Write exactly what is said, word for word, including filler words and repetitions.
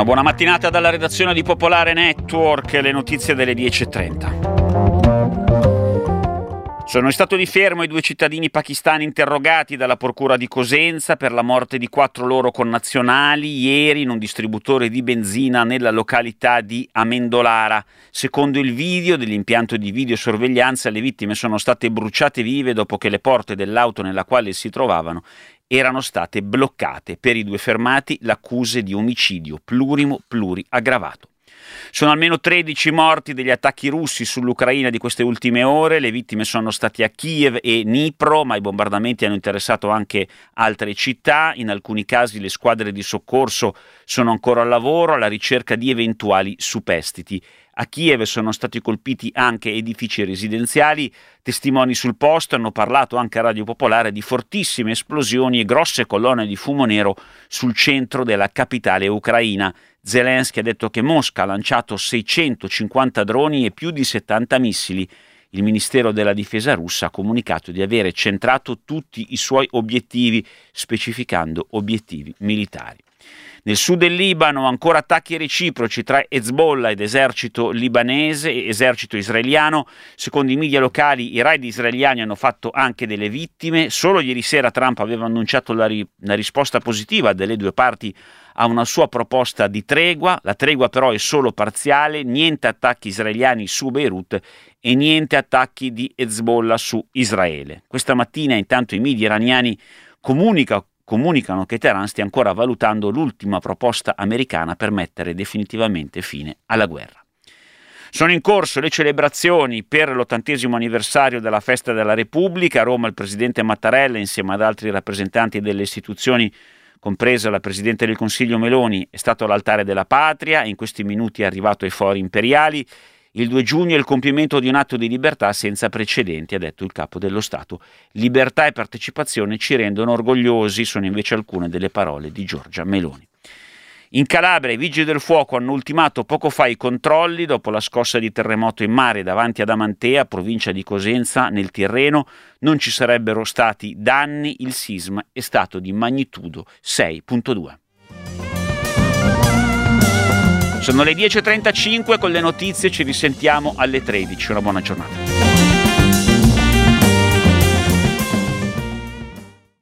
buona mattinata dalla redazione di Popolare Network, le notizie delle dieci e trenta. Sono in stato di fermo i due cittadini pakistani interrogati dalla procura di Cosenza per la morte di quattro loro connazionali ieri in un distributore di benzina nella località di Amendolara. Secondo il video dell'impianto di videosorveglianza, le vittime sono state bruciate vive dopo che le porte dell'auto nella quale si trovavano erano state bloccate. Per i due fermati l'accusa di omicidio plurimo pluriaggravato. Sono almeno tredici morti degli attacchi russi sull'Ucraina di queste ultime ore. Le vittime sono state a Kiev e Dnipro, ma i bombardamenti hanno interessato anche altre città. In alcuni casi le squadre di soccorso sono ancora al lavoro alla ricerca di eventuali superstiti. A Kiev sono stati colpiti anche edifici residenziali. Testimoni sul posto hanno parlato anche a Radio Popolare di fortissime esplosioni e grosse colonne di fumo nero sul centro della capitale ucraina. Zelensky ha detto che Mosca ha lanciato seicentocinquanta droni e più di settanta missili. Il Ministero della Difesa russa ha comunicato di avere centrato tutti i suoi obiettivi, specificando obiettivi militari. Nel sud del Libano ancora attacchi reciproci tra Hezbollah ed esercito libanese e esercito israeliano. Secondo i media locali i raid israeliani hanno fatto anche delle vittime. Solo ieri sera Trump aveva annunciato la, ri- la risposta positiva delle due parti a una sua proposta di tregua. La tregua però è solo parziale, niente attacchi israeliani su Beirut e niente attacchi di Hezbollah su Israele. Questa mattina intanto i media iraniani comunicano comunicano che Teheran stia ancora valutando l'ultima proposta americana per mettere definitivamente fine alla guerra. Sono in corso le celebrazioni per l'ottantesimo anniversario della Festa della Repubblica. A Roma il presidente Mattarella, insieme ad altri rappresentanti delle istituzioni, compresa la Presidente del Consiglio Meloni, è stato all'altare della patria e in questi minuti è arrivato ai fori imperiali. Il due giugno è il compimento di un atto di libertà senza precedenti, ha detto il capo dello Stato. Libertà e partecipazione ci rendono orgogliosi, sono invece alcune delle parole di Giorgia Meloni. In Calabria i vigili del fuoco hanno ultimato poco fa i controlli dopo la scossa di terremoto in mare davanti ad Amantea, provincia di Cosenza, nel Tirreno. Non ci sarebbero stati danni, il sisma è stato di magnitudo sei virgola due. Sono le dieci e trentacinque, con le notizie ci risentiamo alle tredici. Una buona giornata.